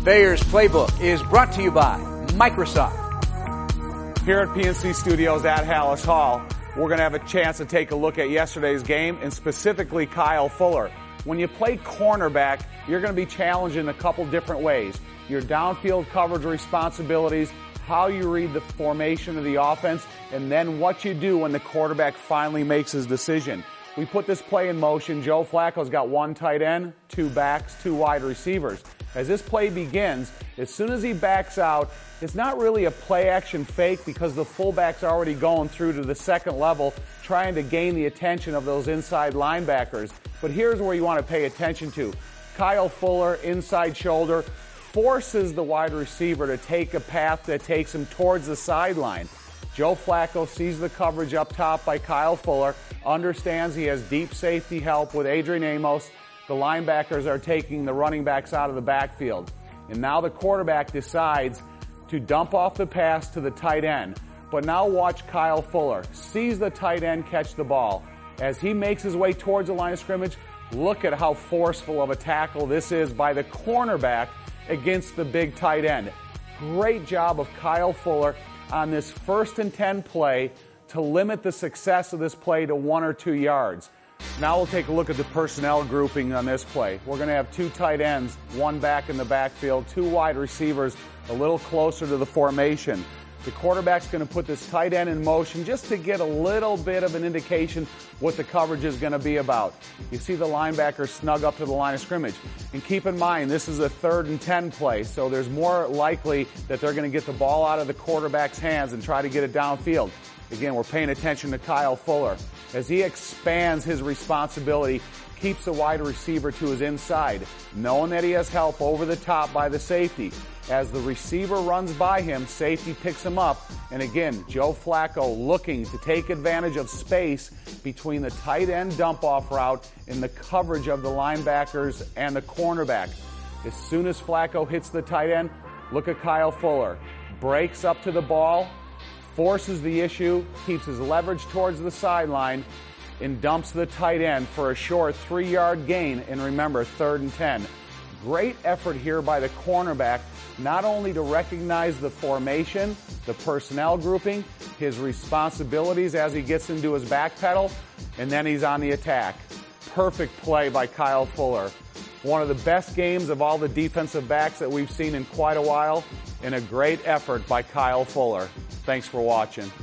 Bayer's Playbook is brought to you by Microsoft. Here at PNC Studios at Halas Hall, we're going to have a chance to take a look at yesterday's game and specifically Kyle Fuller. When you play cornerback, you're going to be challenged in a couple different ways. Your downfield coverage responsibilities, how you read the formation of the offense, and then what you do when the quarterback finally makes his decision. We put this play in motion. Joe Flacco's got one tight end, two backs, two wide receivers. As this play begins, as soon as he backs out, it's not really a play-action fake because the fullback's already going through to the second level trying to gain the attention of those inside linebackers. But here's where you want to pay attention to. Kyle Fuller, inside shoulder, forces the wide receiver to take a path that takes him towards the sideline. Joe Flacco sees the coverage up top by Kyle Fuller, understands he has deep safety help with Adrian Amos. The linebackers are taking the running backs out of the backfield. And now the quarterback decides to dump off the pass to the tight end. But now watch Kyle Fuller. Sees the tight end catch the ball. As he makes his way towards the line of scrimmage, look at how forceful of a tackle this is by the cornerback against the big tight end. Great job of Kyle Fuller on this 1st and 10 play to limit the success of this play to 1 or 2 yards. Now we'll take a look at the personnel grouping on this play. We're going to have two tight ends, one back in the backfield, two wide receivers a little closer to the formation. The quarterback's going to put this tight end in motion just to get a little bit of an indication what the coverage is going to be about. You see the linebacker snug up to the line of scrimmage. And keep in mind, this is a 3rd and 10 play, so there's more likely that they're going to get the ball out of the quarterback's hands and try to get it downfield. Again, we're paying attention to Kyle Fuller. As he expands his responsibility, keeps the wide receiver to his inside, knowing that he has help over the top by the safety. As the receiver runs by him, safety picks him up. And again, Joe Flacco looking to take advantage of space between the tight end dump-off route and the coverage of the linebackers and the cornerback. As soon as Flacco hits the tight end, look at Kyle Fuller. Breaks up to the ball, forces the issue, keeps his leverage towards the sideline, and dumps the tight end for a short 3-yard gain. And remember, 3rd and 10. Great effort here by the cornerback, not only to recognize the formation, the personnel grouping, his responsibilities as he gets into his back pedal, and then he's on the attack. Perfect play by Kyle Fuller. One of the best games of all the defensive backs that we've seen in quite a while, and a great effort by Kyle Fuller. Thanks for watching.